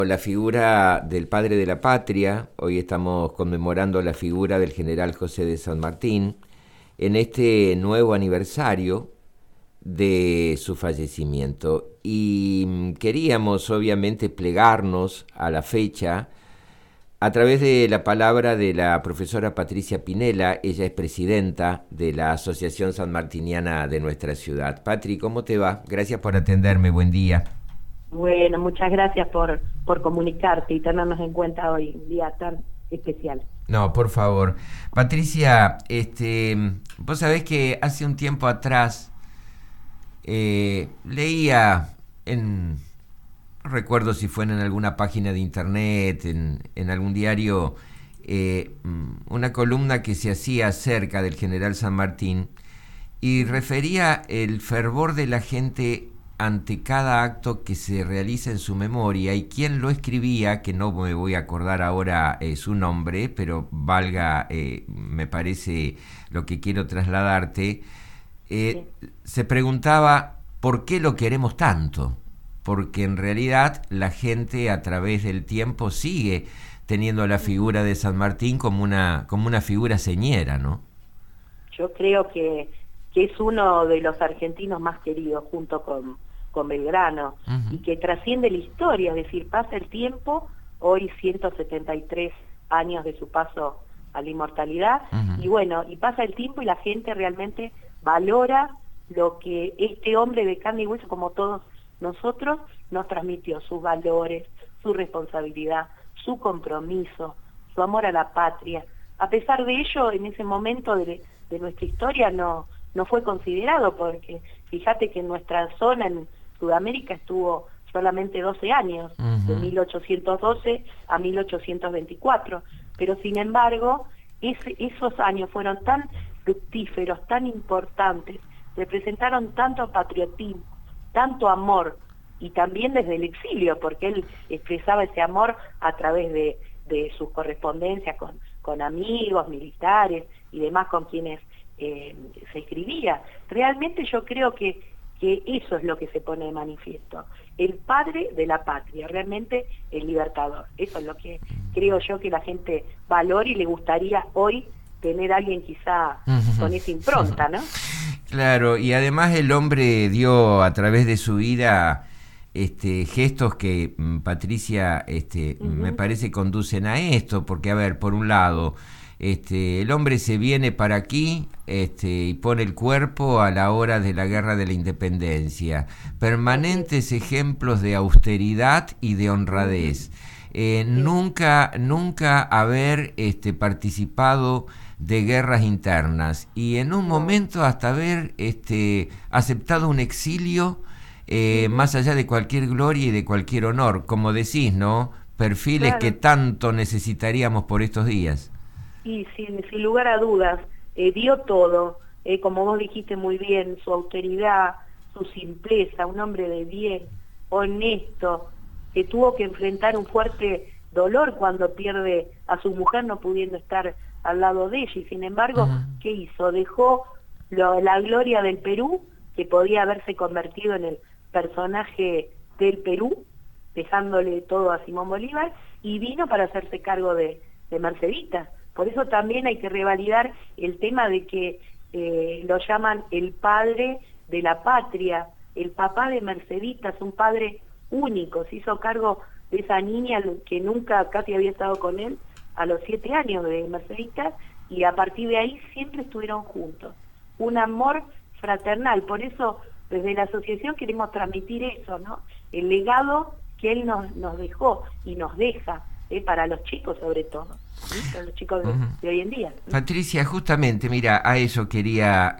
La figura del padre de la patria, hoy estamos conmemorando la figura del general José de San Martín, en este nuevo aniversario de su fallecimiento. Y queríamos obviamente plegarnos a la fecha a través de la palabra de la profesora Patricia Pinela. Ella es presidenta de la Asociación Sanmartiniana de nuestra ciudad. Patri, ¿cómo te va? Gracias por atenderme, buen día. Bueno, muchas gracias por comunicarte y tenernos en cuenta hoy, un día tan especial. No, por favor. Patricia, vos sabés que hace un tiempo atrás leía no recuerdo si fue en alguna página de internet, en algún diario, una columna que se hacía acerca del general San Martín y refería el fervor de la gente ante cada acto que se realiza en su memoria, y quien lo escribía, que no me voy a acordar ahora su nombre, pero valga, me parece lo que quiero trasladarte, Sí. se preguntaba por qué lo queremos tanto, porque en realidad la gente a través del tiempo sigue teniendo la figura de San Martín como una figura señera, ¿no? Yo creo que es uno de los argentinos más queridos junto con Belgrano, Uh-huh. y que trasciende la historia, es decir, pasa el tiempo, hoy 173 años de su paso a la inmortalidad, Uh-huh. y bueno, y pasa el tiempo y la gente realmente valora lo que este hombre de carne y hueso, como todos nosotros, nos transmitió: sus valores, su responsabilidad, su compromiso, su amor a la patria. A pesar de ello, en ese momento de nuestra historia no fue considerado, porque fíjate que en nuestra zona, en Sudamérica, estuvo solamente 12 años, Uh-huh. de 1812 a 1824, pero sin embargo, esos años fueron tan fructíferos, tan importantes, representaron tanto patriotismo, tanto amor, y también desde el exilio, porque él expresaba ese amor a través de sus correspondencias con amigos, militares y demás con quienes se escribía. Realmente yo creo que eso es lo que se pone de manifiesto: el padre de la patria, realmente el libertador. Eso es lo que creo yo que la gente valora, y le gustaría hoy tener a alguien quizá con esa impronta, ¿no? Claro, y además el hombre dio a través de su vida gestos que, Patricia, me parece conducen a esto, porque a ver, por un lado, el hombre se viene para aquí, y pone el cuerpo a la hora de la guerra de la independencia, permanentes ejemplos de austeridad y de honradez. Nunca haber participado de guerras internas, y en un momento hasta haber aceptado un exilio, más allá de cualquier gloria y de cualquier honor, como decís, ¿no? Perfiles Claro. que tanto necesitaríamos por estos días. Y sin lugar a dudas, dio todo, como vos dijiste muy bien: su austeridad, su simpleza, un hombre de bien, honesto, que tuvo que enfrentar un fuerte dolor cuando pierde a su mujer, no pudiendo estar al lado de ella, y sin embargo, ¿qué hizo? Dejó la gloria del Perú, que podía haberse convertido en el personaje del Perú, dejándole todo a Simón Bolívar, y vino para hacerse cargo de Mercedita. Por eso también hay que revalidar el tema de que lo llaman el padre de la patria. El papá de Mercedita es un padre único, se hizo cargo de esa niña que nunca casi había estado con él, a los 7 años de Mercedita, y a partir de ahí siempre estuvieron juntos. Un amor fraternal. Por eso desde la asociación queremos transmitir eso, ¿no? El legado que él nos dejó y nos deja, para los chicos sobre todo, ¿sí? Para los chicos de hoy en día. Patricia, justamente, mira, a eso quería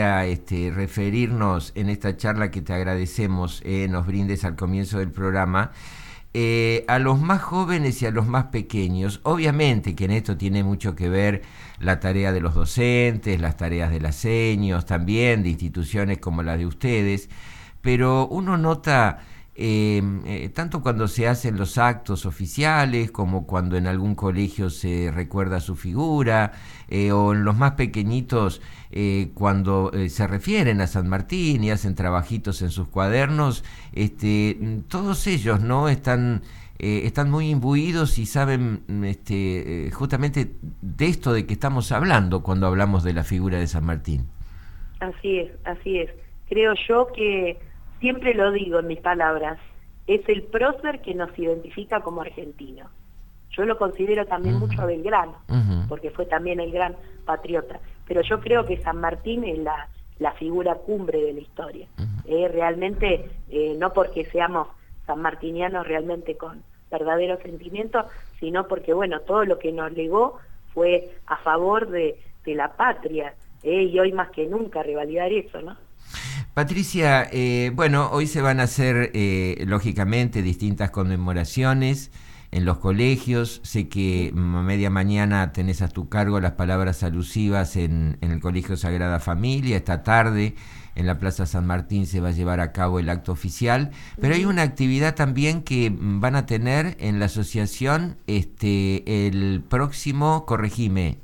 referirnos en esta charla que te agradecemos, nos brindes al comienzo del programa. A los más jóvenes y a los más pequeños, obviamente que en esto tiene mucho que ver la tarea de los docentes, las tareas de las seños, también de instituciones como la de ustedes, pero uno nota, tanto cuando se hacen los actos oficiales como cuando en algún colegio se recuerda su figura, o en los más pequeñitos, cuando se refieren a San Martín y hacen trabajitos en sus cuadernos, todos ellos no están están muy imbuidos y saben justamente de esto de que estamos hablando cuando hablamos de la figura de San Martín. Así es, así es. Creo yo que, siempre lo digo en mis palabras, es el prócer que nos identifica como argentinos. Yo lo considero también mucho a Belgrano, porque fue también el gran patriota. Pero yo creo que San Martín es la figura cumbre de la historia. Realmente, no porque seamos sanmartinianos realmente con verdadero sentimiento, sino porque, bueno, todo lo que nos legó fue a favor de la patria, y hoy más que nunca revalidar eso, ¿no? Patricia, bueno, hoy se van a hacer, lógicamente, distintas conmemoraciones en los colegios. Sé que a media mañana tenés a tu cargo las palabras alusivas en el Colegio Sagrada Familia. Esta tarde en la Plaza San Martín se va a llevar a cabo el acto oficial, pero hay una actividad también que van a tener en la asociación el próximo, corregime,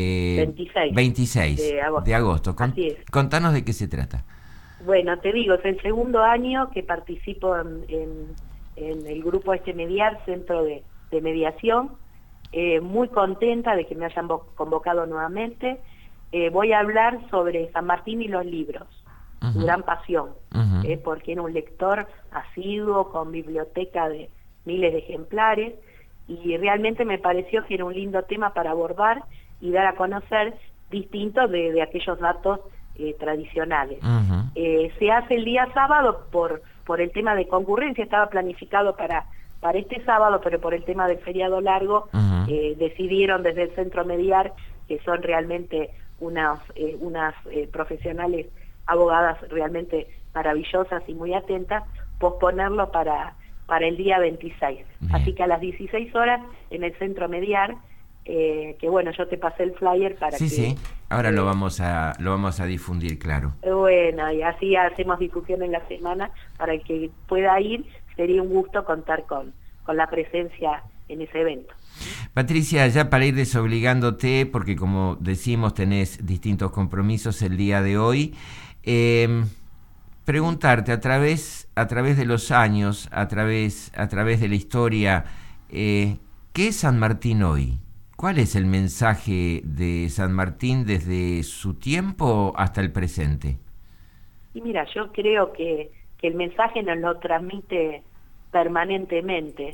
26 de agosto. Contanos de qué se trata. Bueno, te digo, es el segundo año que participo en el grupo Mediar, Centro de Mediación. Muy contenta de que me hayan convocado nuevamente. Voy a hablar sobre San Martín y los libros, su gran pasión, porque era un lector asiduo, con biblioteca de miles de ejemplares, y realmente me pareció que era un lindo tema para abordar y dar a conocer, distinto de aquellos datos tradicionales. Se hace el día sábado por el tema de concurrencia. Estaba planificado para este sábado, pero por el tema del feriado largo decidieron desde el Centro Mediar, que son realmente unas profesionales, abogadas realmente maravillosas y muy atentas, posponerlo para el día 26. Bien. Así que a las 16 horas en el Centro Mediar, que bueno, yo te pasé el flyer para que... Sí, ahora lo vamos a difundir, claro. Bueno, y así hacemos difusión en la semana para el que pueda ir. Sería un gusto contar con la presencia en ese evento. Patricia, ya para ir desobligándote, porque como decimos tenés distintos compromisos el día de hoy, preguntarte a través de los años, a través de la historia, ¿qué es San Martín hoy? ¿Cuál es el mensaje de San Martín desde su tiempo hasta el presente? Y mira, yo creo que el mensaje nos lo transmite permanentemente.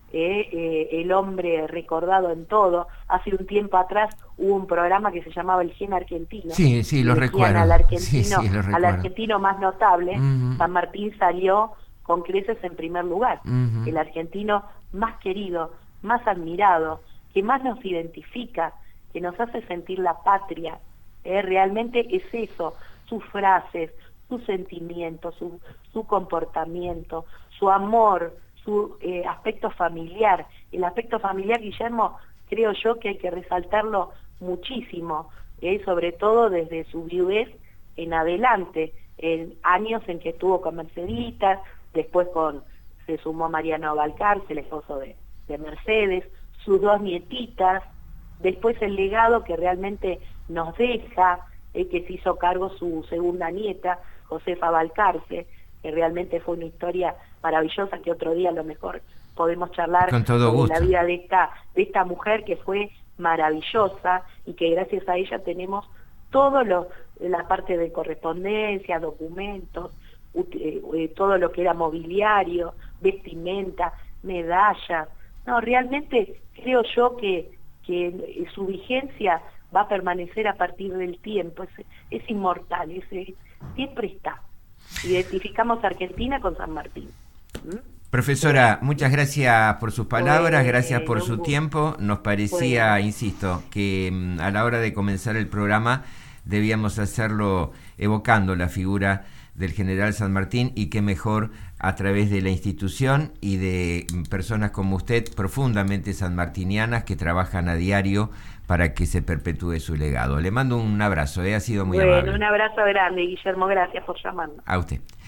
El hombre recordado en todo. Hace un tiempo atrás hubo un programa que se llamaba El Gen Argentino. Sí, lo recuerdo. Al argentino más notable. San Martín salió con creces en primer lugar. El argentino más querido, más admirado, que más nos identifica, que nos hace sentir la patria. Realmente es eso, sus frases, sus sentimientos, su comportamiento, su amor, su aspecto familiar. El aspecto familiar, Guillermo, creo yo que hay que resaltarlo muchísimo, sobre todo desde su viudez en adelante, en años en que estuvo con Merceditas, después se sumó Mariano Balcarce, el esposo de Mercedes, sus dos nietitas, después el legado que realmente nos deja, que se hizo cargo su segunda nieta, Josefa Balcarce, que realmente fue una historia maravillosa, que otro día a lo mejor podemos charlar sobre la vida de esta mujer que fue maravillosa y que gracias a ella tenemos todo la parte de correspondencia, documentos, todo lo que era mobiliario, vestimenta, medallas. No, realmente creo yo que su vigencia va a permanecer a partir del tiempo, es inmortal, siempre está. Identificamos a Argentina con San Martín. Profesora, muchas gracias por sus palabras, gracias por su tiempo. Nos parecía, insisto, que a la hora de comenzar el programa debíamos hacerlo evocando la figura del general San Martín, y qué mejor a través de la institución y de personas como usted, profundamente sanmartinianas, que trabajan a diario para que se perpetúe su legado. Le mando un abrazo, ha sido muy amable. Un abrazo grande, Guillermo, gracias por llamarnos. A usted.